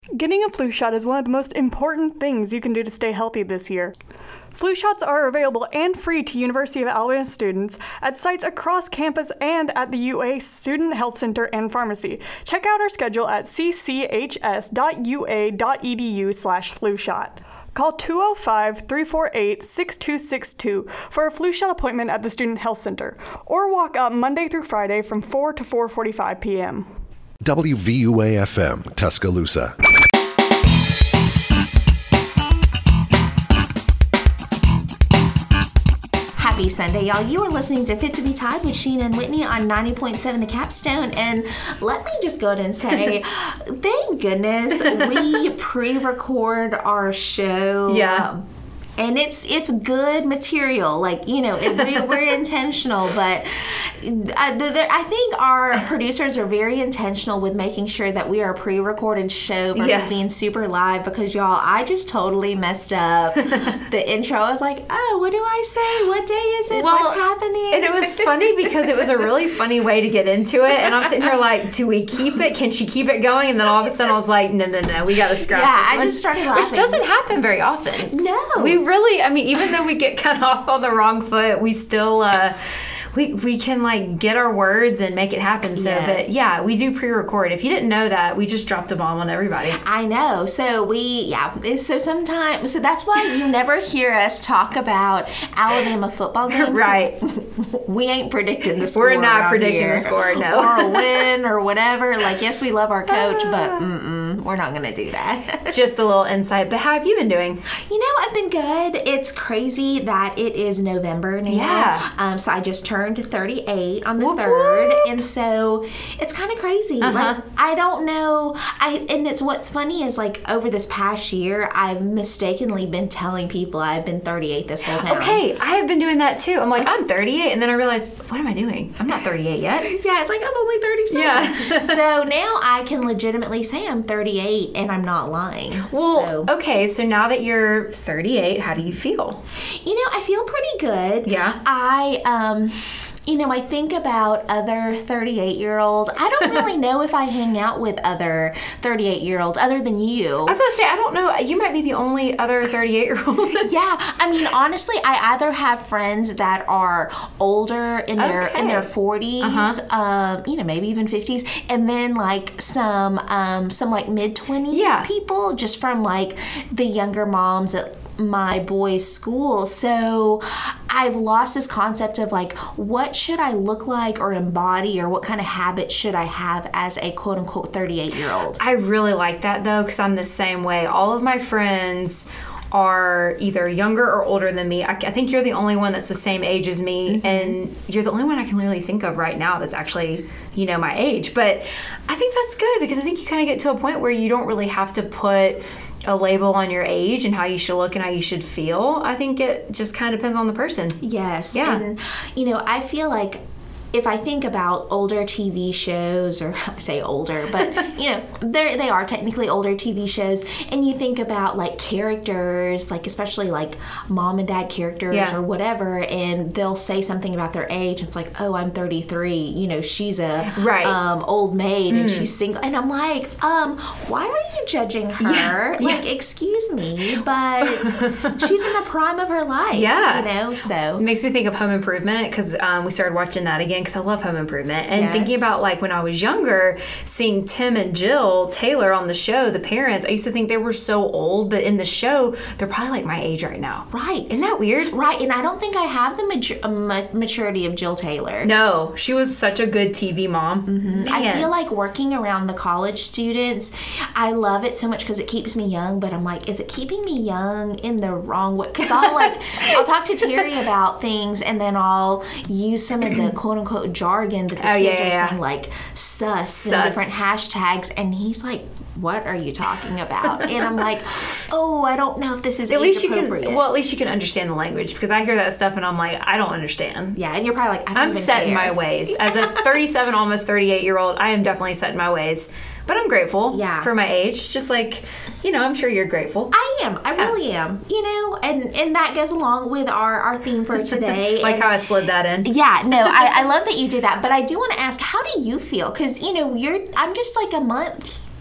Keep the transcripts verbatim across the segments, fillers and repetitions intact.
Getting a flu shot is one of the most important things you can do to stay healthy this year. Flu shots are available and free to University of Alabama students at sites across campus and at the U A Student Health Center and Pharmacy. Check out our schedule at c c h s dot u a dot e d u slash flu shot. Call two oh five, three four eight, six two six two for a flu shot appointment at the Student Health Center, or walk up Monday through Friday from four to four forty-five p.m. W V U A F M, Tuscaloosa. Happy Sunday, y'all. You are listening to Fit to be Tied with Sheena and Whitney on ninety point seven The Capstone. And let me just go ahead and say, thank goodness we pre-record our show. Yeah. And it's it's good material. Like, you know, it, we're, we're intentional, but I, I think our producers are very intentional with making sure that we are a pre-recorded show versus yes. being super live, because, y'all, I just totally messed up the intro. I was like, oh, what do I say? What day is it? Well, what's happening? And it was funny because it was a really funny way to get into it. And I'm sitting here like, do we keep it? Can she keep it going? And then all of a sudden I was like, no, no, no, we got to scrap yeah, this I one. just started laughing. Which doesn't happen very often. No. We really, I mean, even though we get kind of off on the wrong foot, we still... Uh, We we can, like, get our words and make it happen. So, yes. But, yeah, we do pre-record. If you didn't know that, we just dropped a bomb on everybody. I know. So, we, yeah. So, sometimes, so that's why you never hear us talk about Alabama football games. Right. We ain't predicting the score. We're not predicting here. the score, no. Or a win or whatever. Like, yes, we love our coach, but mm-mm, we're not going to do that. Just a little insight. But how have you been doing? You know, I've been good. It's crazy that it is November now. Yeah. Um, so, I just turned thirty-eight on the whoop, third, whoop. and so it's kind of crazy. Uh-huh. Like, I don't know. I and it's what's funny is, like, over this past year, I've mistakenly been telling people I've been thirty-eight this whole time. Okay, I have been doing that too. I'm like, I'm thirty-eight, and then I realized, what am I doing? I'm not thirty-eight yet. Yeah, it's like I'm only thirty-seven. Yeah. So now I can legitimately say I'm thirty-eight, and I'm not lying. Well, so. okay, so now that you're thirty-eight, how do you feel? You know, I feel pretty good. Yeah. I um. You know, I think about other thirty-eight-year-olds. I don't really know if I hang out with other thirty-eight-year-olds other than you. I was going to say, I don't know. You might be the only other thirty-eight-year-old. Yeah. I mean, honestly, I either have friends that are older in their okay. in their forties, uh-huh. um, you know, maybe even fifties, and then, like, some, um, some like, mid-twenties yeah. people just from, like, the younger moms at my boys' school. So I've lost this concept of, like, what should I look like or embody, or what kind of habits should I have as a quote-unquote thirty-eight-year-old. I really like that, though, because I'm the same way. All of my friends are either younger or older than me. I, I think you're the only one that's the same age as me, mm-hmm. and you're the only one I can really think of right now that's actually, you know, my age. But I think that's good, because I think you kind of get to a point where you don't really have to put a label on your age and how you should look and how you should feel. I think it just kind of depends on the person. Yes. Yeah. And, you know, I feel like if I think about older T V shows, or I say older, but, you know, they they are technically older T V shows, and you think about, like, characters, like, especially, like, mom and dad characters yeah. or whatever, and they'll say something about their age. It's like, oh, I'm thirty-three, you know, she's a right. um, old maid, and mm. she's single. And I'm like, um, why are you judging her? Yeah. Like, yeah. excuse me, but she's in the prime of her life. Yeah. You know, so. It makes me think of Home Improvement, because um, we started watching that again, because I love Home Improvement. And yes. thinking about, like, when I was younger, seeing Tim and Jill Taylor on the show, the parents, I used to think they were so old, but in the show, they're probably like my age right now. Right. Isn't that weird? Right. And I don't think I have the mature, uh, maturity of Jill Taylor. No. She was such a good T V mom. Mm-hmm. I feel like working around the college students, I love it so much because it keeps me young, but I'm like, is it keeping me young in the wrong way? Because I'll, like, I'll talk to Terry about things, and then I'll use some of the quote-unquote jargon that the oh, kids yeah, are yeah. saying, like sus, sus and different hashtags, and he's like, what are you talking about? And I'm like, oh, I don't know if this is at age least you appropriate. can well at least you can understand the language, because I hear that stuff and I'm like, I don't understand. Yeah, and you're probably like, I don't I'm even set care. in my ways. As a thirty-seven, almost thirty-eight year old, I am definitely set in my ways. But I'm grateful yeah. for my age. Just like, you know, I'm sure you're grateful. I am. I yeah. really am. You know, and, and that goes along with our, our theme for today. like and, how I slid that in. Yeah, no, I, I love that you did that. But I do want to ask, how do you feel? Because, you know, you're I'm just like a month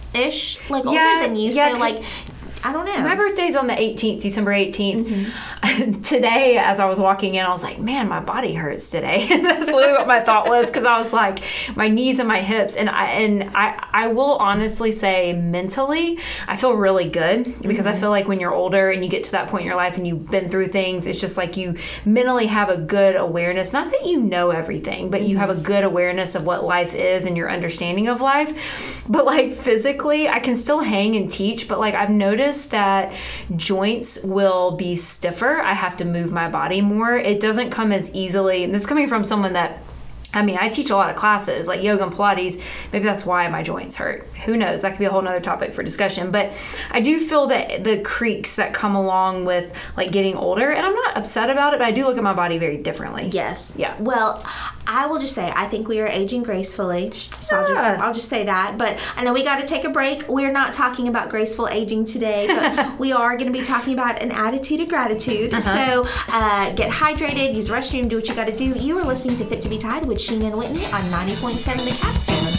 ish, like older Yeah, than you. yeah, So like, I don't know. My birthday's on the eighteenth, December eighteenth. Mm-hmm. Today, as I was walking in, I was like, man, my body hurts today. That's literally what my thought was, because I was like, my knees and my hips. And I and I, I will honestly say, mentally, I feel really good, because mm-hmm. I feel like when you're older and you get to that point in your life and you've been through things, it's just like you mentally have a good awareness. Not that you know everything, but mm-hmm. you have a good awareness of what life is and your understanding of life. But like physically, I can still hang and teach, but like I've noticed that joints will be stiffer. I have to move my body more. It doesn't come as easily. And this is coming from someone that, I mean, I teach a lot of classes like yoga and Pilates. Maybe that's why my joints hurt. Who knows? That could be a whole nother topic for discussion. But I do feel that the creaks that come along with like getting older, and I'm not upset about it, but I do look at my body very differently. Yes. Yeah. Well, I will just say, I think we are aging gracefully. So Yeah. I'll just I'll just say that. But I know we got to take a break. We're not talking about graceful aging today, but we are going to be talking about an attitude of gratitude. Uh-huh. So uh, get hydrated, use the restroom, do what you got to do. You are listening to Fit to Be Tied with Sheena and Whitney on ninety point seven The Capstone.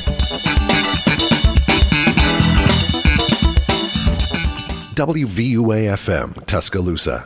W V U A F M, Tuscaloosa.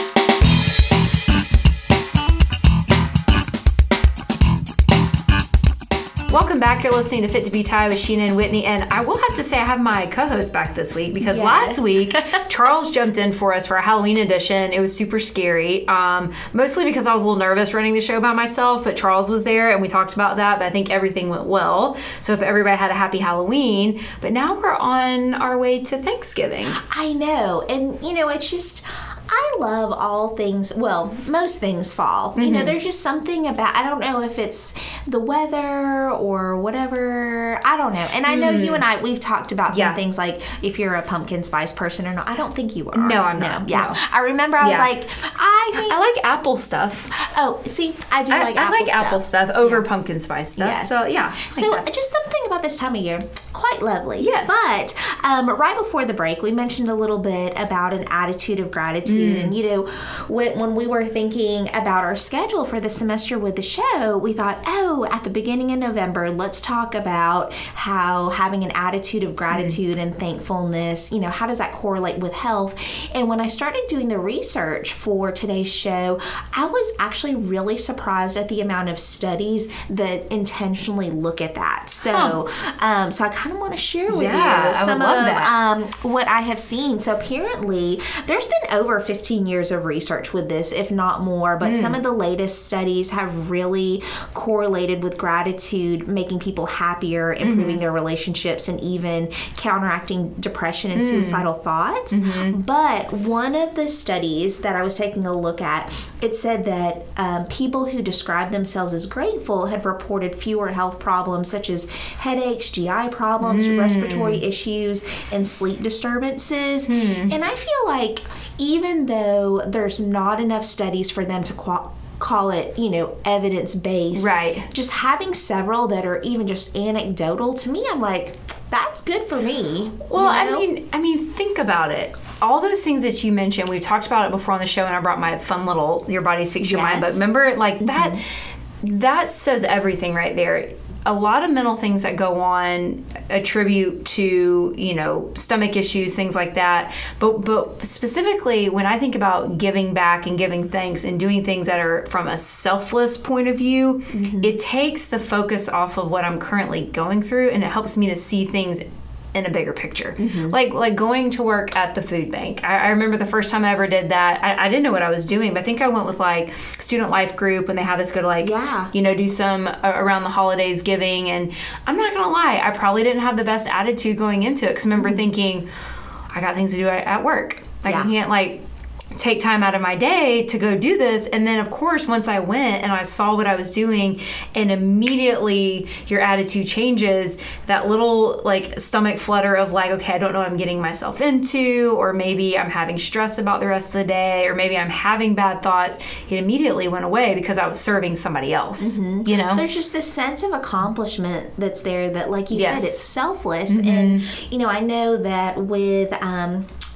Welcome back. You're listening to Fit to Be Tied with Sheena and Whitney, and I will have to say I have my co-host back this week, because Yes. last week Charles jumped in for us for a Halloween edition. It was super scary, um, mostly because I was a little nervous running the show by myself, but Charles was there and we talked about that, but I think everything went well. So if everybody had a happy Halloween, but now we're on our way to Thanksgiving. I know. And, you know, it's just, I love all things, well, most things fall. Mm-hmm. You know, there's just something about, I don't know if it's the weather or whatever. I don't know. And I know mm. you and I, we've talked about some yeah. things like if you're a pumpkin spice person or not. I don't think you are. No, I'm no. not. Yeah. No. I remember I Yeah. was like, I think. I like apple stuff. Oh, see, I do I, like I apple like stuff. apple stuff over Yeah. pumpkin spice stuff. Yes. So, yeah. I So like that. just something about this time of year, quite lovely. Yes. But um, right before the break, we mentioned a little bit about an attitude of gratitude. Mm. And, you know, when, when we were thinking about our schedule for the semester with the show, we thought, oh, at the beginning of November, let's talk about how having an attitude of gratitude mm. and thankfulness, you know, how does that correlate with health? And when I started doing the research for today's show, I was actually really surprised at the amount of studies that intentionally look at that. So, huh. um, so I kind of want to share with yeah, you some I would love of that. Um, what I have seen. So apparently, there's been over fifteen years of research with this, if not more. But mm. some of the latest studies have really correlated with gratitude, making people happier, improving mm-hmm. their relationships, and even counteracting depression and mm. suicidal thoughts. Mm-hmm. But one of the studies that I was taking a look at, it said that um, people who describe themselves as grateful had reported fewer health problems such as headaches, G I problems, mm. respiratory issues, and sleep disturbances. Mm. And I feel like even though there's not enough studies for them to qual- call it, you know, evidence-based, right? Just having several that are even just anecdotal, to me, I'm like, that's good for me. Well, you know? I mean, I mean, think about it. All those things that you mentioned, we've talked about it before on the show, and I brought my fun little Your Body Speaks Your Mind book. Remember, like that, mm-hmm. that says everything right there. A lot of mental things that go on attribute to, you know, stomach issues, things like that. But but specifically, when I think about giving back and giving thanks and doing things that are from a selfless point of view, mm-hmm. it takes the focus off of what I'm currently going through, and it helps me to see things in a bigger picture. Mm-hmm. Like like going to work at the food bank. I, I remember the first time I ever did that, I, I didn't know what I was doing, but I think I went with like Student Life Group, and they had us go to like, yeah. you know, do some uh, around the holidays giving. And I'm not going to lie, I probably didn't have the best attitude going into it, because I remember mm-hmm. thinking, I got things to do at, at work. Like yeah. I can't like take time out of my day to go do this. And then of course, once I went and I saw what I was doing, and immediately your attitude changes, that little like stomach flutter of like, okay, I don't know what I'm getting myself into, or maybe I'm having stress about the rest of the day, or maybe I'm having bad thoughts, it immediately went away because I was serving somebody else. Mm-hmm. You know, there's just this sense of accomplishment that's there that, like you yes. said, it's selfless. Mm-hmm. And you know, I know that with um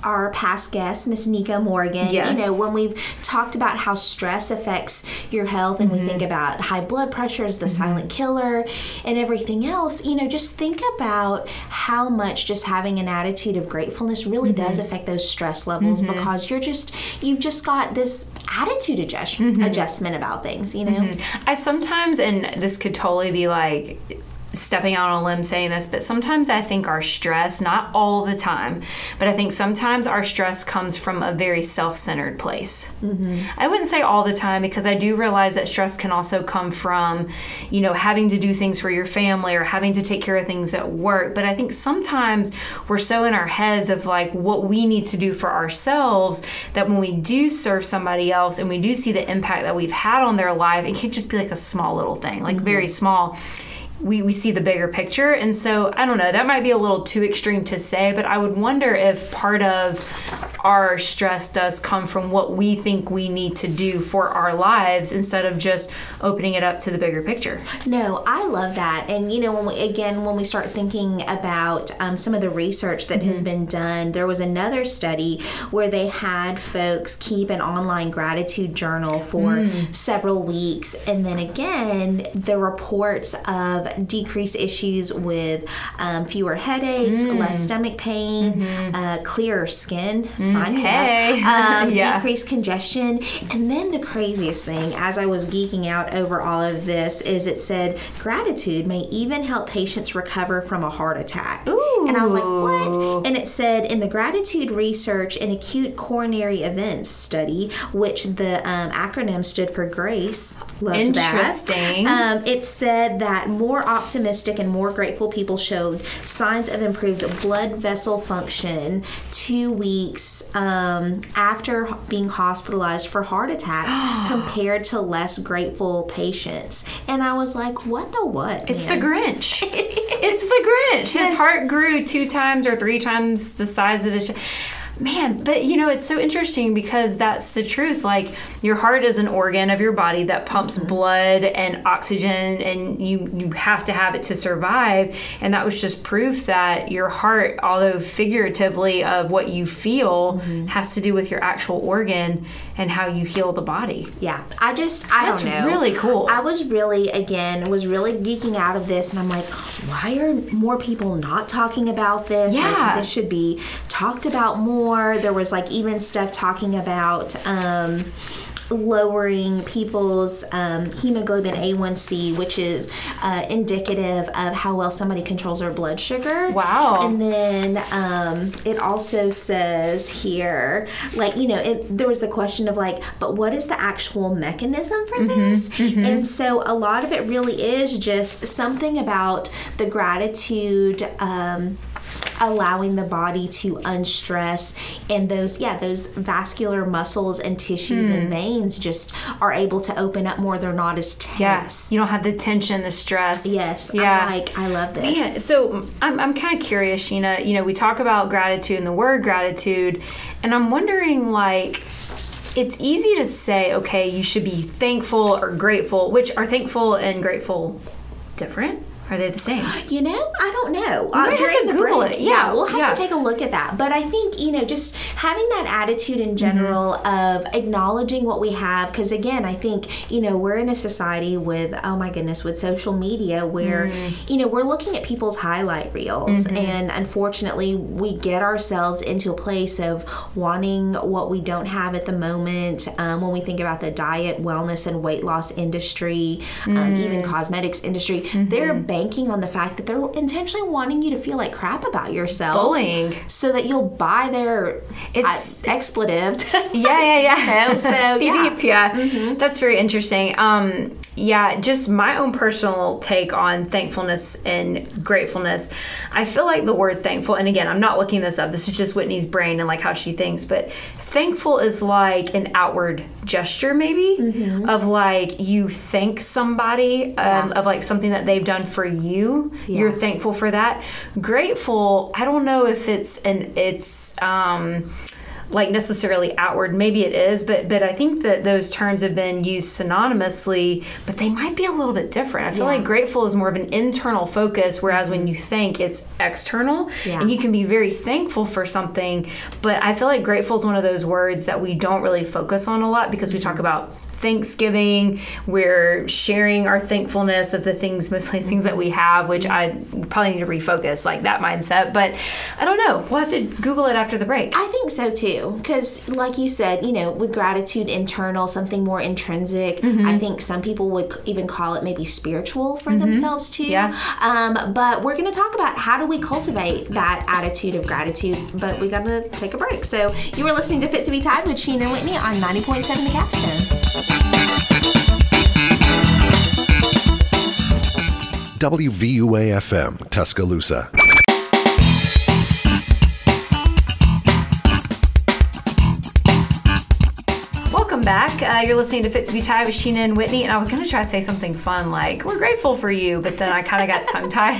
our past guest, Miss Nika Morgan, yes. you know, when we've talked about how stress affects your health and mm-hmm. we think about high blood pressure as the mm-hmm. silent killer and everything else, you know, just think about how much just having an attitude of gratefulness really mm-hmm. does affect those stress levels mm-hmm. because you're just, you've just got this attitude adjust, mm-hmm. adjustment about things, you know? Mm-hmm. I sometimes, and this could totally be like stepping out on a limb saying this, but sometimes I think our stress, not all the time, but I think sometimes our stress comes from a very self-centered place. Mm-hmm. I wouldn't say all the time because I do realize that stress can also come from, you know, having to do things for your family or having to take care of things at work. But I think sometimes we're so in our heads of like what we need to do for ourselves that when we do serve somebody else and we do see the impact that we've had on their life, it can just be like a small little thing, like mm-hmm. very small. We, we see the bigger picture. And so, I don't know, that might be a little too extreme to say, but I would wonder if part of our stress does come from what we think we need to do for our lives instead of just opening it up to the bigger picture. No, I love that. And, you know, when we, again, when we start thinking about um, some of the research that mm-hmm. has been done, there was another study where they had folks keep an online gratitude journal for mm. several weeks. And then again, the reports of decreased issues with um, fewer headaches, mm. less stomach pain, mm-hmm. uh, clearer skin, mm. sign hey. up, um, yeah. decreased congestion. And then the craziest thing, as I was geeking out over all of this, is it said gratitude may even help patients recover from a heart attack. Ooh. And I was like, what? And it said in the gratitude research and acute coronary events study, which the um, acronym stood for GRACE. Loved Interesting. that. Um, it said that more optimistic and more grateful people showed signs of improved blood vessel function two weeks um, after being hospitalized for heart attacks compared to less grateful patients. And I was like, what the what? It's man? the Grinch. It's the Grinch. His heart grew two times or three times the size of his... Sh- Man, but you know, it's so interesting because that's the truth. Like, your heart is an organ of your body that pumps mm-hmm. blood and oxygen, and you, you have to have it to survive. And that was just proof that your heart, although figuratively of what you feel, mm-hmm. has to do with your actual organ and how you heal the body. Yeah, I just, I that's don't know. That's really cool. I was really, again, was really geeking out of this, and I'm like, why are more people not talking about this? Yeah. Like, this should be talked about more. There was like even stuff talking about um, lowering people's um, hemoglobin A one C, which is uh, indicative of how well somebody controls their blood sugar. Wow. And then um, it also says here, like, you know, it, there was the question of like, but what is the actual mechanism for mm-hmm, this? Mm-hmm. And so a lot of it really is just something about the gratitude um allowing the body to unstress, and those yeah those vascular muscles and tissues mm. and veins just are able to open up more. They're not as tense. Yes, you don't have the tension, the stress. Yes, yeah. I'm like, I love this. Man, so I'm I'm kind of curious, Sheena. You know, we talk about gratitude and the word gratitude, and I'm wondering, like, it's easy to say, okay, you should be thankful or grateful. Which are thankful and grateful different? Are they the same? You know, I don't know. We might uh, have to Google break, it. Yeah, Yeah, we'll have yeah. to take a look at that. But I think, you know, just having that attitude in general mm-hmm. of acknowledging what we have. Because, again, I think, you know, we're in a society with, oh, my goodness, with social media where, mm. you know, we're looking at people's highlight reels. Mm-hmm. And unfortunately, we get ourselves into a place of wanting what we don't have at the moment. Um, when we think about the diet, wellness, and weight loss industry, mm. um, even cosmetics industry, mm-hmm. they're banking on the fact that they're intentionally wanting you to feel like crap about yourself. Bullying. So that you'll buy their it's, uh, expletive. Yeah, yeah, yeah. You know? So, yeah. Beep, beep, yeah. Mm-hmm. That's very interesting. Um, yeah, just my own personal take on thankfulness and gratefulness. I feel like the word thankful, and again, I'm not looking this up. This is just Whitney's brain and like how she thinks, but thankful is like an outward gesture maybe mm-hmm. of like you thank somebody um, yeah. of like something that they've done for you. Yeah. You're thankful for that. Grateful, I don't know if it's an it's um like necessarily outward. Maybe it is, but but I think that those terms have been used synonymously, but they might be a little bit different. I feel Yeah. like grateful is more of an internal focus, whereas when you thank, it's external. Yeah. And you can be very thankful for something, but I feel like grateful is one of those words that we don't really focus on a lot because we talk about Thanksgiving, we're sharing our thankfulness of the things, mostly things that we have, which I probably need to refocus, like that mindset. But I don't know. We'll have to Google it after the break. I think so too, because like you said, you know, with gratitude internal, something more intrinsic. Mm-hmm. I think some people would even call it maybe spiritual for themselves too. Yeah. Um, but we're going to talk about how do we cultivate that attitude of gratitude. But we got to take a break. So you were listening to Fit to Be Tied with Sheena and Whitney on ninety point seven The Capstone. W V U A F M, Tuscaloosa. Welcome back. Uh, you're listening to Fit to Be Tied with Sheena and Whitney, and I was going to try to say something fun like, we're grateful for you, but then I kind of got tongue-tied.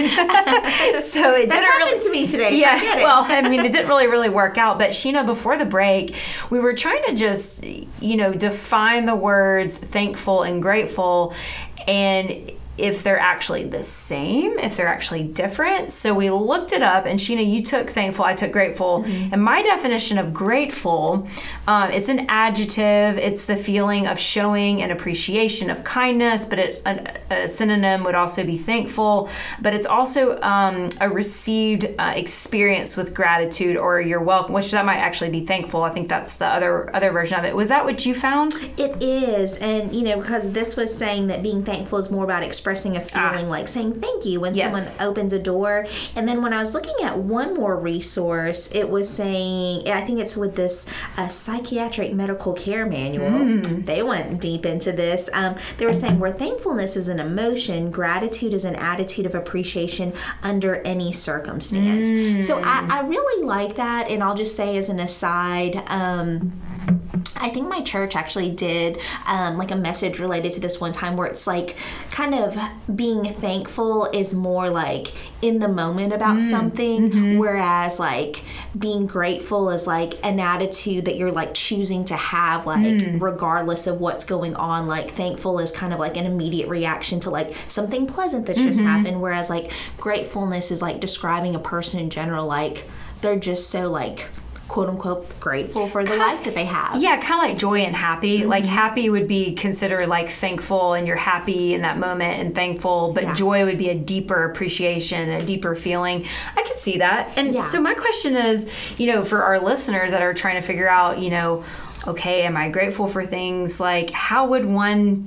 so it That's didn't happened really, to me today, so yeah, I get it. well, I mean, it didn't really, really work out, but Sheena, before the break, we were trying to just, you know, define the words thankful and grateful, and if they're actually the same, if they're actually different. So we looked it up, and Sheena, you took thankful, I took grateful. Mm-hmm. And my definition of grateful, um, it's an adjective. It's the feeling of showing an appreciation of kindness, but it's a, a synonym would also be thankful. But it's also um, a received uh, experience with gratitude, or you're welcome, which that might actually be thankful. I think that's the other other version of it. Was that what you found? It is, and you know, because this was saying that being thankful is more about expressing a feeling, Ah. like saying thank you when Yes. someone opens a door. And then when I was looking at one more resource, it was saying, I think it's with this uh, psychiatric medical care manual. Mm. They went deep into this. Um, they were saying where thankfulness is an emotion, gratitude is an attitude of appreciation under any circumstance. Mm. So I, I really like that, and I'll just say as an aside, um, I think my church actually did um, like a message related to this one time where it's like kind of being thankful is more like in the moment about Mm. something, Mm-hmm. whereas like being grateful is like an attitude that you're like choosing to have, like Mm. regardless of what's going on. Like thankful is kind of like an immediate reaction to like something pleasant that's just Mm-hmm. happened, whereas like gratefulness is like describing a person in general, like they're just so like quote unquote grateful for the life that they have. Yeah, kind of like joy and happy. Mm-hmm. Like happy would be considered like thankful, and you're happy in that moment and thankful, but Yeah. joy would be a deeper appreciation, a deeper feeling. I could see that. And Yeah. so my question is, you know, for our listeners that are trying to figure out, you know, okay, am I grateful for things? Like, how would one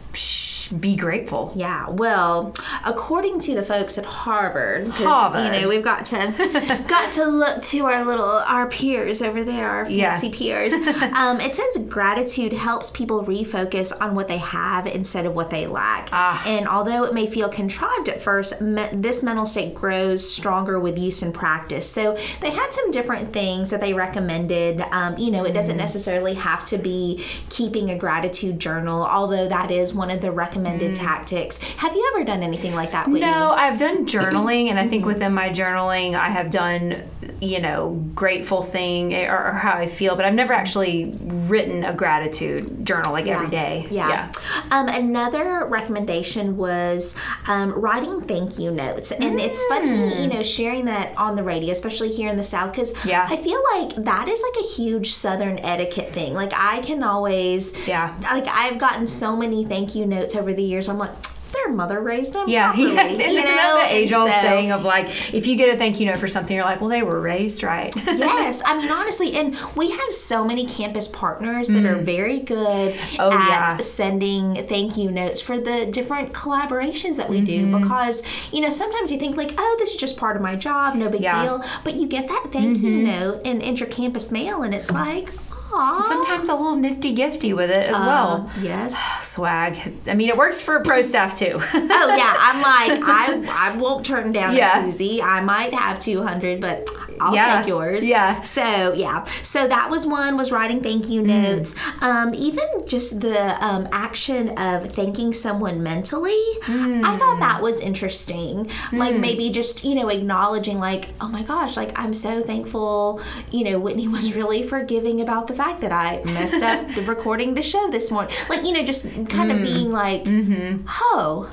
be grateful? Yeah, well, according to the folks at Harvard, 'cause, Harvard. you know, we've got to got to look to our little our peers over there, our Yeah. fancy peers. Um, it says gratitude helps people refocus on what they have instead of what they lack. Ah. And although it may feel contrived at first, me- this mental state grows stronger with use and practice. So they had some different things that they recommended. Um, you know, it doesn't necessarily have to be keeping a gratitude journal, although that is one of the recommended tactics. Have you ever done anything like that, Whitney? No, I've done journaling, and I think within my journaling, I have done, you know, grateful thing or, or how I feel, but I've never actually written a gratitude journal like every day. Yeah. Um, another recommendation was um, writing thank you notes. And it's funny, you know, sharing that on the radio, especially here in the South, because Yeah. I feel like that is like a huge Southern etiquette thing. Like I can always, Yeah. like I've gotten so many thank you notes over the years. I'm like, their mother raised them Yeah, properly. yeah. You And know? that the age-old And so- saying of like, if you get a thank you note for something, you're like, well, they were raised right. Yes, I mean honestly, and we have so many campus partners that are very good Oh, at yeah. sending thank you notes for the different collaborations that we do, because you know sometimes you think like, oh, this is just part of my job, no big Yeah. deal, but you get that thank you note in inter-campus mail, and it's like, aw. Sometimes a little nifty gifty with it as Um, well. Yes. Swag. I mean, it works for pro staff too. Oh yeah, I'm like I I won't turn down Yeah. a koozie. I might have two hundred, but I'll Yeah. take yours. Yeah. So yeah. So that was one, was writing thank you notes. Mm. Um, even just the um, action of thanking someone mentally, mm. I thought that was interesting. Mm. Like maybe just, you know, acknowledging like, oh my gosh, like I'm so thankful, you know, Whitney was really forgiving about the fact that I messed up the recording the show this morning. Like, you know, just kind mm. of being like, mm-hmm. oh,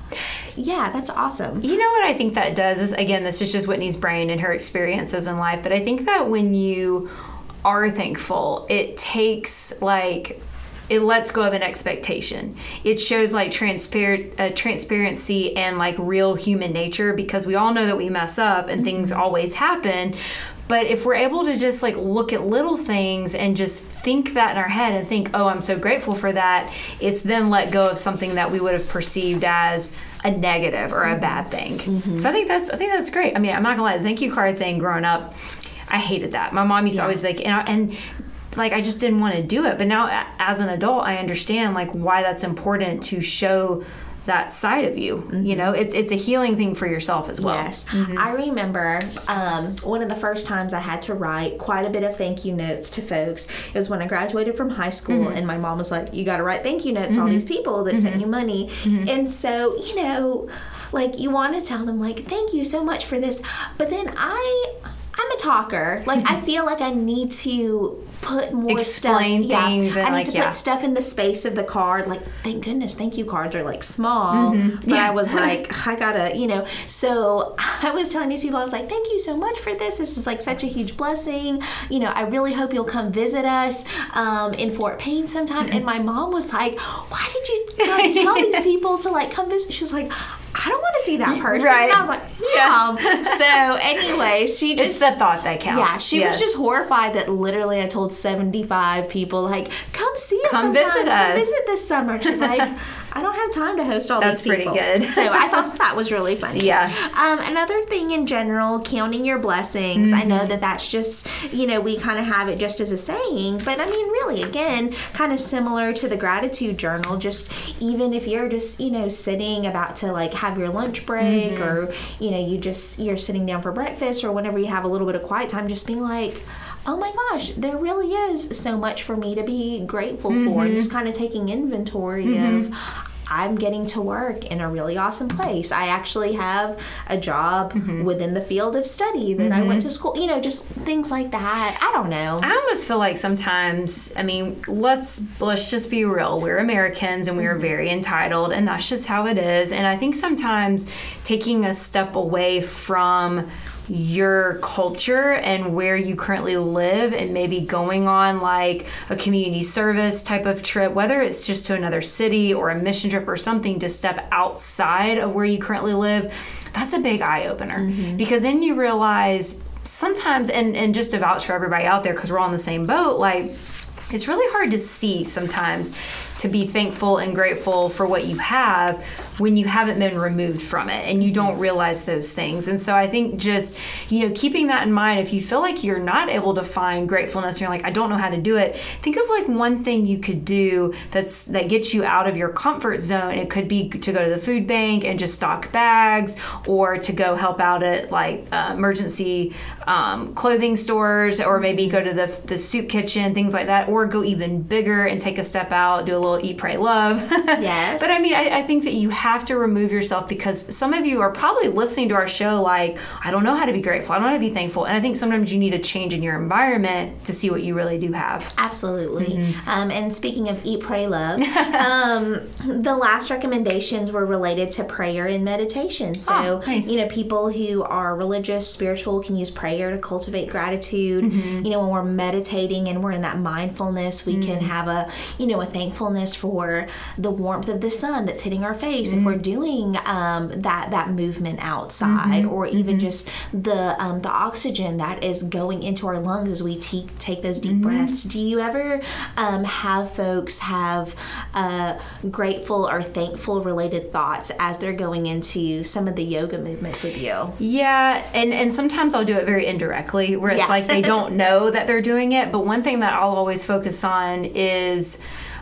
yeah, that's awesome. You know what I think that does is, again, this is just Whitney's brain and her experiences in life, but I think that when you are thankful, it takes like, it lets go of an expectation. It shows like transparent uh, transparency and like real human nature, because we all know that we mess up and mm-hmm. things always happen. But if we're able to just like look at little things and just think that in our head and think, oh, I'm so grateful for that, it's then let go of something that we would have perceived as a negative or a bad thing. Mm-hmm. So I think that's I think that's great. I mean, I'm not gonna lie, the thank you card thing growing up, I hated that. My mom used yeah. to always be like, and, I, and like I just didn't want to do it. But now as an adult, I understand like why that's important to show that side of you. Mm-hmm. You know, it's it's a healing thing for yourself as well. Yes. Mm-hmm. I remember um, one of the first times I had to write quite a bit of thank you notes to folks. It was when I graduated from high school, mm-hmm. and my mom was like, you got to write thank you notes mm-hmm. to all these people that mm-hmm. sent you money. Mm-hmm. And so, you know, like you want to tell them like, thank you so much for this. But then I... I'm a talker. Like, I feel like I need to put more Explain stuff. things. Yeah, and I need like, to yeah. put stuff in the space of the card. Like, thank goodness, thank you cards are like small. Mm-hmm. But yeah. I was like, I gotta, you know. So I was telling these people, I was like, thank you so much for this. This is like such a huge blessing. You know, I really hope you'll come visit us um, in Fort Payne sometime. And my mom was like, why did you like, tell these people to like come visit? She was like, I don't want to see that person. Right. And I was like, Mom. Yeah. So anyway, she just... It's the thought that counts. Yeah, she yes. was just horrified that literally I told seventy-five people, like, come see us Come sometime. visit come us. visit this summer. She's like, I don't have time to host all That's these people. That's pretty good. So I thought that was really funny. Yeah. Um, another thing in general, counting your blessings. Mm-hmm. I know that that's just, you know, we kind of have it just as a saying. But I mean, really, again, kind of similar to the gratitude journal. Just even if you're just, you know, sitting about to like have your lunch break mm-hmm. or, you know, you just, you're sitting down for breakfast or whenever you have a little bit of quiet time, just being like, oh my gosh, there really is so much for me to be grateful mm-hmm. for. And just kind of taking inventory mm-hmm. of, I'm getting to work in a really awesome place. I actually have a job mm-hmm. within the field of study that mm-hmm. I went to school, you know, just things like that. I don't know. I almost feel like sometimes, I mean, let's let's just be real. We're Americans and we are very entitled, and that's just how it is. And I think sometimes taking a step away from your culture and where you currently live and maybe going on like a community service type of trip, whether it's just to another city or a mission trip or something, to step outside of where you currently live, that's a big eye-opener. Mm-hmm. Because then you realize sometimes, and, and just to vouch for everybody out there because we're all in the same boat, like it's really hard to see sometimes to be thankful and grateful for what you have when you haven't been removed from it and you don't realize those things. And so I think just, you know, keeping that in mind, if you feel like you're not able to find gratefulness and you're like, I don't know how to do it, think of like one thing you could do that's that gets you out of your comfort zone. It could be to go to the food bank and just stock bags, or to go help out at like uh, emergency um, clothing stores, or maybe go to the, the soup kitchen, things like that, or go even bigger and take a step out, do a little eat, pray, love. Yes. But I mean, I, I think that you have to remove yourself, because some of you are probably listening to our show like, I don't know how to be grateful. I don't know how to be thankful. And I think sometimes you need a change in your environment to see what you really do have. Absolutely. Mm-hmm. Um, and speaking of eat, pray, love, um, the last recommendations were related to prayer and meditation. So, oh, nice. you know, people who are religious, spiritual can use prayer to cultivate gratitude. Mm-hmm. You know, when we're meditating and we're in that mindfulness, we mm-hmm. can have a, you know, a thankfulness for the warmth of the sun that's hitting our face. Mm-hmm. If we're doing um, that that movement outside, mm-hmm. or even mm-hmm. just the um, the oxygen that is going into our lungs as we te- take those deep mm-hmm. breaths. Do you ever um, have folks have uh, grateful or thankful related thoughts as they're going into some of the yoga movements with you? Yeah, and, and sometimes I'll do it very indirectly, where it's yeah. like they don't know that they're doing it. But one thing that I'll always focus on is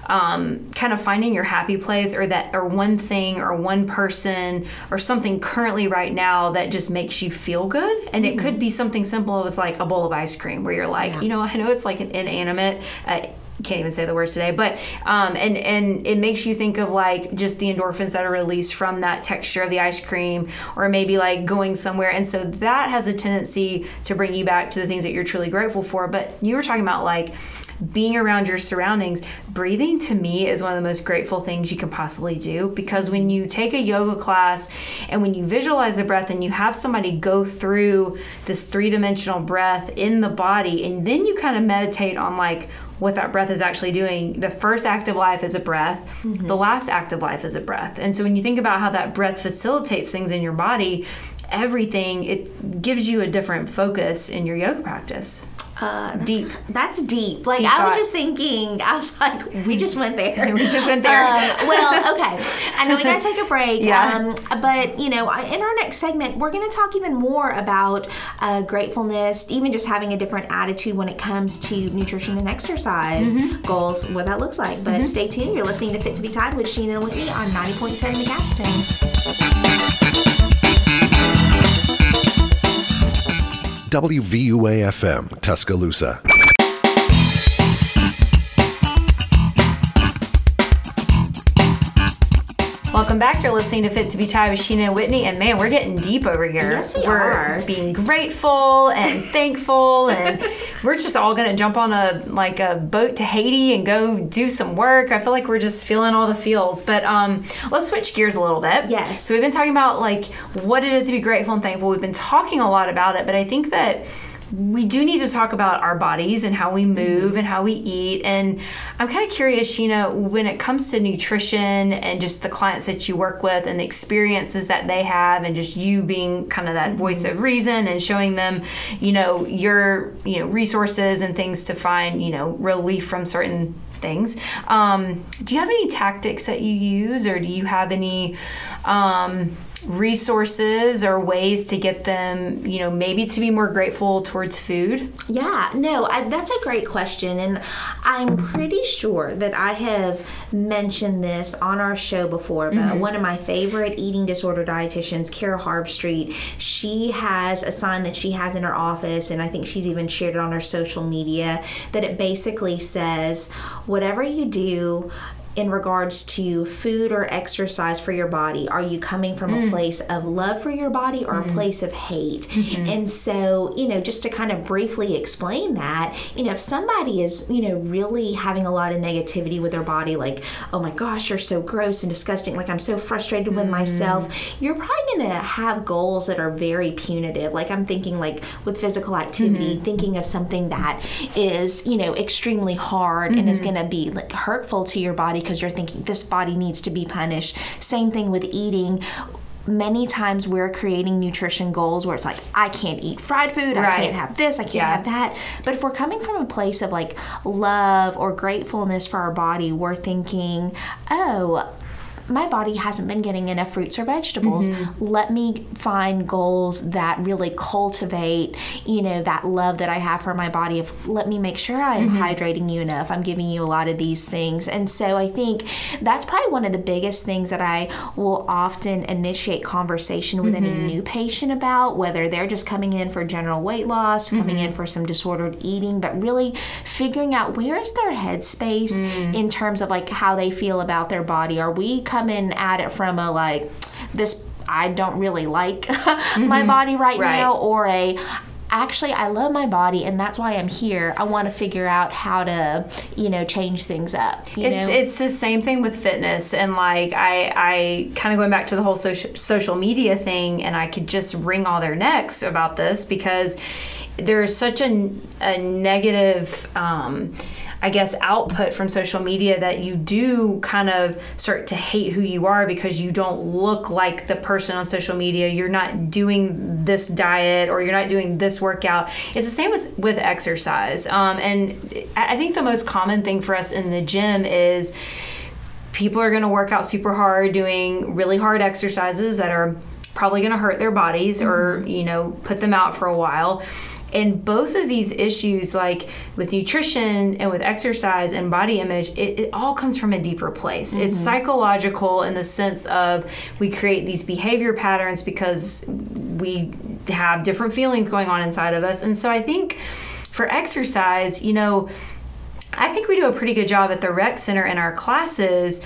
um, kind of finding your happy place, or that, or one thing or one person or something currently right now that just makes you feel good. And it could be something simple as like a bowl of ice cream, where you're like, Yeah. you know, I know it's like an inanimate, uh, can't even say the words today, but um, and and it makes you think of like just the endorphins that are released from that texture of the ice cream, or maybe like going somewhere, and so that has a tendency to bring you back to the things that you're truly grateful for. But you were talking about like being around your surroundings. Breathing, to me, is one of the most grateful things you can possibly do, because when you take a yoga class and when you visualize the breath and you have somebody go through this three-dimensional breath in the body, and then you kind of meditate on like what that breath is actually doing. The first act of life is a breath. Mm-hmm. The last act of life is a breath. And so when you think about how that breath facilitates things in your body, everything, it gives you a different focus in your yoga practice. Uh, that's, deep. That's deep. Like, Deep I was thoughts. just thinking, I was like, we just went there. We just went there. Um, well, okay. I know we got to take a break. Yeah. Um, but, you know, in our next segment, we're going to talk even more about uh, gratefulness, even just having a different attitude when it comes to nutrition and exercise Mm-hmm. goals, what that looks like. But Mm-hmm. stay tuned. You're listening to Fit to be Tied with Sheena and Whitney on ninety point seven The Capstone. W V U A F M, Tuscaloosa. Welcome back. You're listening to Fit to be Tied with Sheena and Whitney, and man, we're getting deep over here. Yes, we we're are. being grateful and thankful, and we're just all gonna jump on a like a boat to Haiti and go do some work. I feel like we're just feeling all the feels. But um, let's switch gears a little bit. Yes. So we've been talking about like what it is to be grateful and thankful. We've been talking a lot about it, but I think that we do need to talk about our bodies and how we move and how we eat. And I'm kind of curious, Sheena, when it comes to nutrition and just the clients that you work with and the experiences that they have, and just you being kind of that mm-hmm. voice of reason and showing them, you know, your, you know, resources and things to find, you know, relief from certain things. Um, do you have any tactics that you use, or do you have any um, resources or ways to get them, you know, maybe to be more grateful towards food? Yeah, no, I, that's a great question. And I'm pretty sure that I have mentioned this on our show before, but mm-hmm. one of my favorite eating disorder dietitians, Kara Harbstreet, she has a sign that she has in her office, and I think she's even shared it on her social media, that it basically says, whatever you do in regards to food or exercise for your body, are you coming from mm. a place of love for your body or mm. a place of hate? Mm-hmm. And so, you know, just to kind of briefly explain that, you know, if somebody is, you know, really having a lot of negativity with their body, like, oh my gosh, you're so gross and disgusting, like I'm so frustrated mm. with myself, you're probably going to have goals that are very punitive. Like I'm thinking like with physical activity, mm-hmm. thinking of something that is, you know, extremely hard mm-hmm. and is going to be like hurtful to your body, because you're thinking this body needs to be punished. Same thing with eating. Many times we're creating nutrition goals where it's like, I can't eat fried food, right. I can't have this, I can't yeah. have that. But if we're coming from a place of like love or gratefulness for our body, we're thinking, oh, my body hasn't been getting enough fruits or vegetables. Mm-hmm. Let me find goals that really cultivate, you know, that love that I have for my body. Of let me make sure I'm mm-hmm. hydrating you enough. I'm giving you a lot of these things. And so I think that's probably one of the biggest things that I will often initiate conversation with mm-hmm. any new patient about, whether they're just coming in for general weight loss, coming mm-hmm. in for some disordered eating, but really figuring out where is their headspace mm-hmm. in terms of like how they feel about their body. Are we come in at it from a like this I don't really like mm-hmm. my body right, right now, or a actually I love my body and that's why I'm here. I want to figure out how to, you know, change things up. You it's know? It's the same thing with fitness, and like I I kind of going back to the whole social social media thing, and I could just wring all their necks about this because there's such a, a negative um I guess, output from social media that you do kind of start to hate who you are because you don't look like the person on social media. You're not doing this diet or you're not doing this workout. It's the same with, with exercise. Um, and I think the most common thing for us in the gym is people are going to work out super hard doing really hard exercises that are probably going to hurt their bodies mm-hmm. or, you know, put them out for a while. And both of these issues, like with nutrition and with exercise and body image, it, it all comes from a deeper place. Mm-hmm. It's psychological in the sense of we create these behavior patterns because we have different feelings going on inside of us. And so I think for exercise, you know, I think we do a pretty good job at the rec center in our classes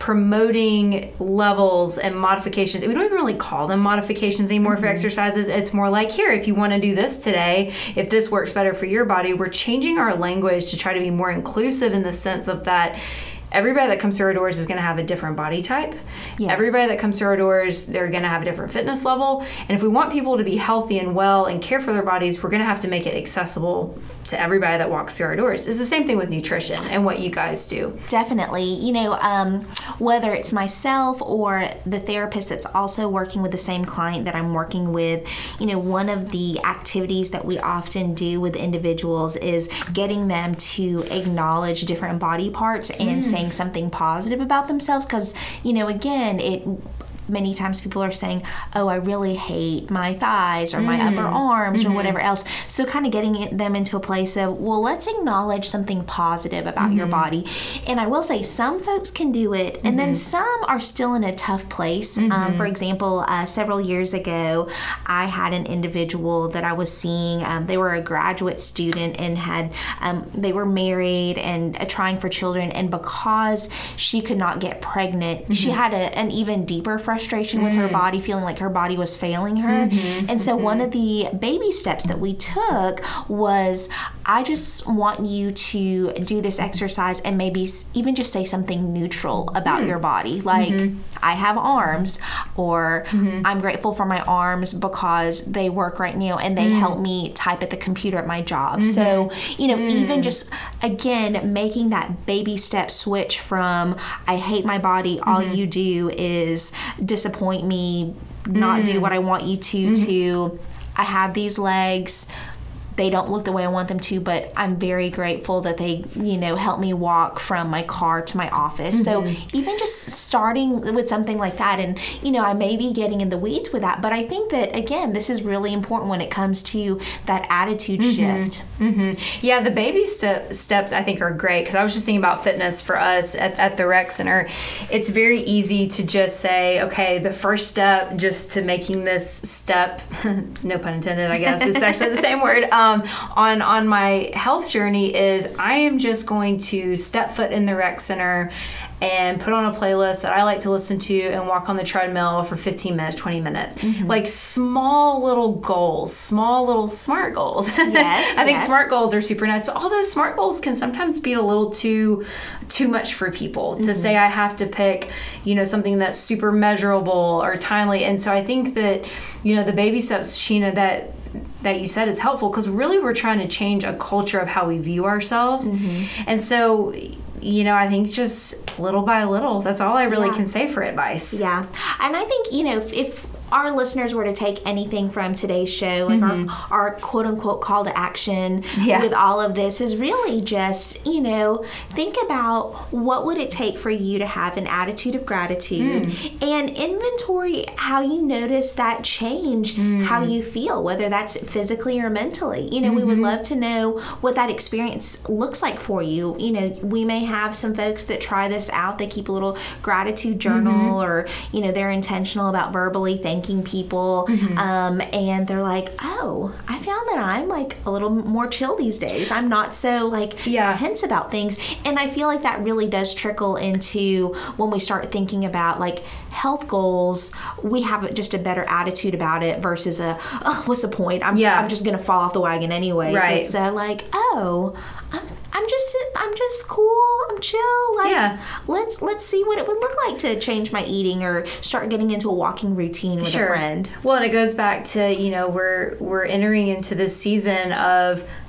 promoting levels and modifications. We don't even really call them modifications anymore mm-hmm. for exercises. It's more like, here, if you want to do this today, if this works better for your body, we're changing our language to try to be more inclusive in the sense of that everybody that comes through our doors is going to have a different body type. Yes. Everybody that comes through our doors, they're going to have a different fitness level. And if we want people to be healthy and well and care for their bodies, we're going to have to make it accessible to everybody that walks through our doors. It's the same thing with nutrition and what you guys do. Definitely. You know, um, whether it's myself or the therapist that's also working with the same client that I'm working with, you know, one of the activities that we often do with individuals is getting them to acknowledge different body parts and mm. saying something positive about themselves. Because, you know, again, it many times people are saying, oh, I really hate my thighs or my mm. upper arms mm-hmm. or whatever else. So kind of getting it, them into a place of, well, let's acknowledge something positive about mm-hmm. your body. And I will say some folks can do it, and mm-hmm. then some are still in a tough place. Mm-hmm. Um, for example, uh, several years ago, I had an individual that I was seeing. Um, they were a graduate student and had um, they were married and uh, trying for children. And because she could not get pregnant, mm-hmm. she had a, an even deeper frustration frustration with her body, feeling like her body was failing her. Mm-hmm, and so mm-hmm. one of the baby steps that we took was, I just want you to do this exercise and maybe even just say something neutral about mm. your body. Like, mm-hmm. I have arms, or mm-hmm. I'm grateful for my arms because they work right now and they mm. help me type at the computer at my job. Mm-hmm. So, you know, mm. even just, again, making that baby step switch from, I hate my body, mm-hmm. all you do is disappoint me, not mm. do what I want you to, mm-hmm. to I have these legs, they don't look the way I want them to, but I'm very grateful that they, you know, help me walk from my car to my office. Mm-hmm. So even just starting with something like that, and, you know, I may be getting in the weeds with that, but I think that, again, this is really important when it comes to that attitude mm-hmm. shift. Mm-hmm. Yeah, the baby step, steps I think are great, because I was just thinking about fitness for us at, at the rec center. It's very easy to just say, okay, the first step just to making this step, no pun intended, I guess, it's actually the same word, um, Um, on on my health journey is I am just going to step foot in the rec center and put on a playlist that I like to listen to and walk on the treadmill for fifteen minutes, twenty minutes. Mm-hmm. Like small little goals, small little SMART goals. Yes, I think yes. SMART goals are super nice, but all those SMART goals can sometimes be a little too too much for people mm-hmm. to say I have to pick, you know, something that's super measurable or timely. And so I think that, you know, the baby steps, Sheena, that that you said is helpful, because really we're trying to change a culture of how we view ourselves. Mm-hmm. And so, you know, I think just little by little, that's all I really yeah. can say for advice. Yeah. And I think, you know, if, if our listeners were to take anything from today's show, like mm-hmm. our, our quote unquote call to action yeah. with all of this, is really just, you know, think about what would it take for you to have an attitude of gratitude mm. and inventory how you notice that change, mm. how you feel, whether that's physically or mentally. You know, mm-hmm. we would love to know what that experience looks like for you. You know, we may have some folks that try this out. They keep a little gratitude journal mm-hmm. or, you know, they're intentional about verbally thanking people mm-hmm. um, and they're like, oh, I found that I'm like a little more chill these days. I'm not so like yeah. tense about things. And I feel like that really does trickle into when we start thinking about like health goals, we have just a better attitude about it versus a, oh, what's the point? I'm, yeah. I'm just going to fall off the wagon anyway. Right. So it's uh, like, oh, I'm I'm just I'm just cool. I'm chill. Like, yeah. let's let's see what it would look like to change my eating or start getting into a walking routine with sure. a friend. Well, and it goes back to, you know, we're we're entering into this season of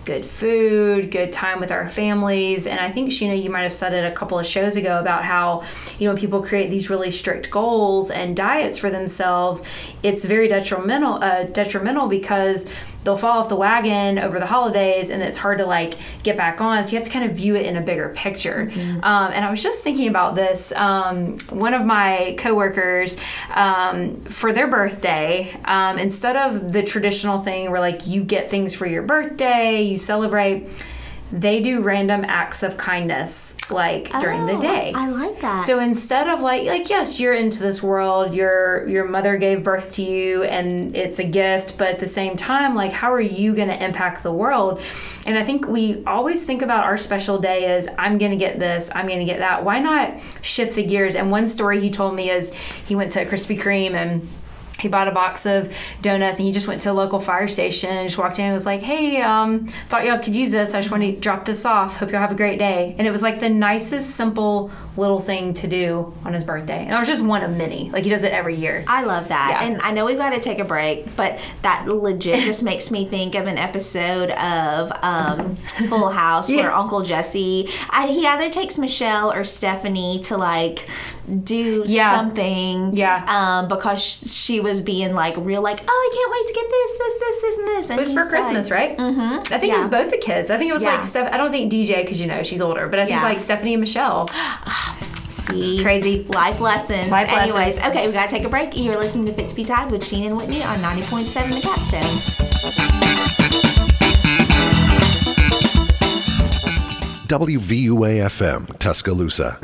good food, good time with our families. And I think, Sheena, you might have said it a couple of shows ago about how, you know, people create these really strict goals and diets for themselves. It's very detrimental, uh, detrimental because they'll fall off the wagon over the holidays and it's hard to like get back on. So you have to kind of view it in a bigger picture. Mm-hmm. Um, and I was just thinking about this. Um, one of my coworkers, um, for their birthday, um, instead of the traditional thing where like you get things for your birthday, you celebrate, they do random acts of kindness like during oh, the day. I like that. So instead of like like yes, you're into this world, your your mother gave birth to you and it's a gift, but at the same time, like how are you going to impact the world? And I think we always think about our special day as I'm going to get this, I'm going to get that. Why not shift the gears? And one story he told me is he went to Krispy Kreme and he bought a box of donuts and he just went to a local fire station and just walked in and was like, hey, um, thought y'all could use this. I just want to drop this off. Hope y'all have a great day. And it was like the nicest, simple little thing to do on his birthday. And it was just one of many. Like he does it every year. I love that. Yeah. And I know we've got to take a break, but that legit just makes me think of an episode of um, Full House yeah. where Uncle Jesse, I, he either takes Michelle or Stephanie to like do yeah. something yeah. um, because she was being like real like, oh, I can't wait to get this, this, this, this, and this. And it was for Christmas, like, right? Mm-hmm. I think yeah. it was both the kids. I think it was yeah. like Steph. I don't think D J because you know she's older, but I think yeah. like Stephanie and Michelle. See? Crazy. Life lessons. Life Anyways, lessons. okay, we got to take a break. You're listening to Fit to Be Tied with Sheena and Whitney on ninety point seven The Capstone. W V U A F M, Tuscaloosa.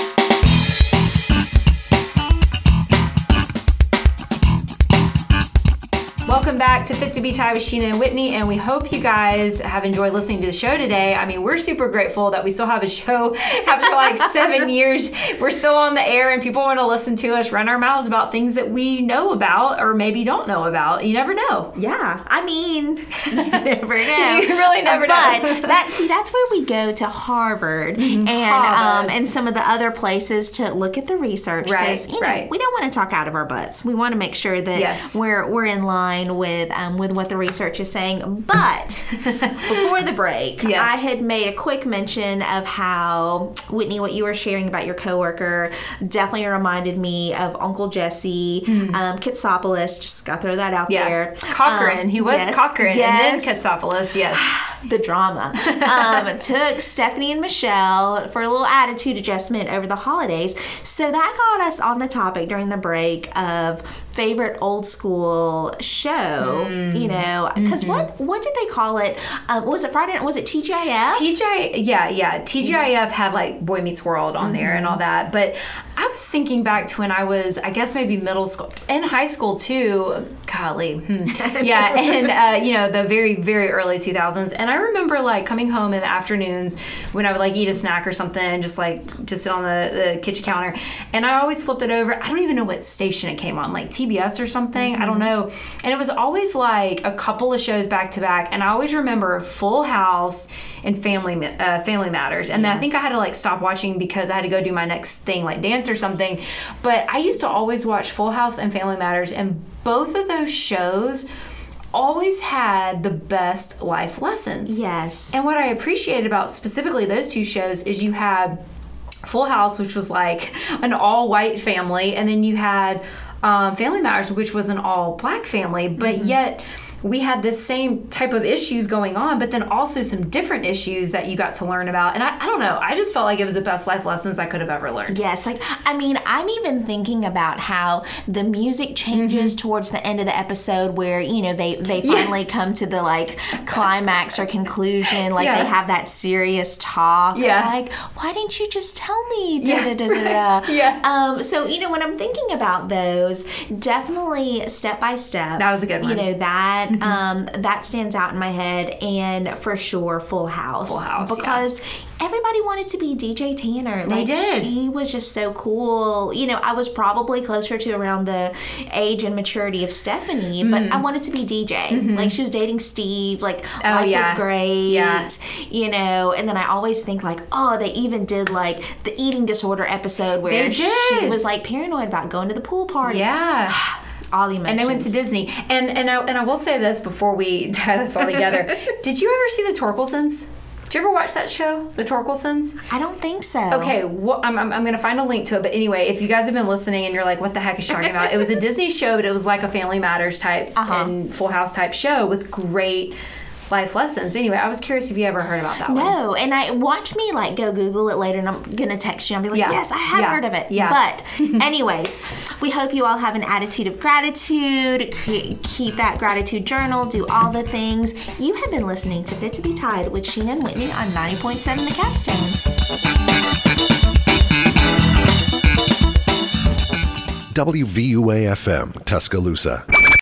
Welcome back to Fit to Be Tied with Sheena and Whitney, and we hope you guys have enjoyed listening to the show today. I mean, we're super grateful that we still have a show after like seven years. We're still on the air, and people want to listen to us run our mouths about things that we know about or maybe don't know about. You never know. Yeah, I mean, you never know. You really never but know. But that, see, that's where we go to Harvard and Harvard. Um, and some of the other places to look at the research. Right, you know, right. We don't want to talk out of our butts. We want to make sure that yes. we're we're in line with um, with what the research is saying. But before the break, yes. I had made a quick mention of how, Whitney, what you were sharing about your coworker definitely reminded me of Uncle Jesse, mm. um, Katsopoulos. Just got to throw that out yeah. there. Cochran. Um, he was yes, Cochran yes. and then Katsopoulos. Yes. The drama. Um, took Stephanie and Michelle for a little attitude adjustment over the holidays. So that got us on the topic during the break of favorite old school show, mm. you know, because mm-hmm. what what did they call it? Um, was it Friday night? Was it T G I F? T G I F, yeah, yeah. T G I F had like Boy Meets World on mm-hmm. there and all that. But I was thinking back to when I was, I guess maybe middle school, and high school too. Golly. Hmm. Yeah, and, uh, you know, the very, very early two thousands. And I remember like coming home in the afternoons when I would like eat a snack or something, just like to sit on the, the kitchen counter. And I always flip it over. I don't even know what station it came on, like T B S or something. Mm-hmm. I don't know. And it was always like a couple of shows back to back. And I always remember Full House and Family uh, Family Matters. And yes. then I think I had to like stop watching because I had to go do my next thing, like dance or something. But I used to always watch Full House and Family Matters, and both of those shows always had the best life lessons. Yes. And what I appreciated about specifically those two shows is you had Full House, which was like an all-white family, and then you had um, Family Matters, which was an all-black family, but mm-hmm. yet we had this same type of issues going on, but then also some different issues that you got to learn about. And I, I don't know, I just felt like it was the best life lessons I could have ever learned. Yes, like, I mean, I'm even thinking about how the music changes mm-hmm. towards the end of the episode where, you know, they, they finally yeah. come to the, like, climax or conclusion. Like, yeah. they have that serious talk. Yeah. Like, why didn't you just tell me? Da, yeah. da, da, da, da. yeah. Um, so, you know, when I'm thinking about those, definitely Step by Step. That was a good one. You know, that Mm-hmm. Um, that stands out in my head, and for sure Full House. Full House, because yeah. everybody wanted to be D J Tanner. They like, did. She was just so cool. You know, I was probably closer to around the age and maturity of Stephanie, mm. but I wanted to be D J. Mm-hmm. Like, she was dating Steve. Like, oh, life yeah. was great. Yeah. You know, and then I always think, like, oh, they even did, like, the eating disorder episode where she was, like, paranoid about going to the pool party. Yeah. all the emotions. And they went to Disney. And and I, and I will say this before we tie this all together. Did you ever see the Torkelsons? Did you ever watch that show, The Torkelsons? I don't think so. Okay, well, I'm, I'm, I'm going to find a link to it. But anyway, if you guys have been listening and you're like, what the heck is she talking about? It was a Disney show, but it was like a Family Matters type Uh-huh. and Full House type show with great life lessons. But anyway, I was curious if you ever heard about that one. No, and I watch me like go Google it later, and I'm gonna text you and be like, Yeah. yes, I have Yeah. heard of it. Yeah. But anyways, we hope you all have an attitude of gratitude. Cre- Keep that gratitude journal. Do all the things. You have been listening to Fit to Be Tied with Sheena and Whitney on ninety point seven The Capstone. W V U A F M, Tuscaloosa.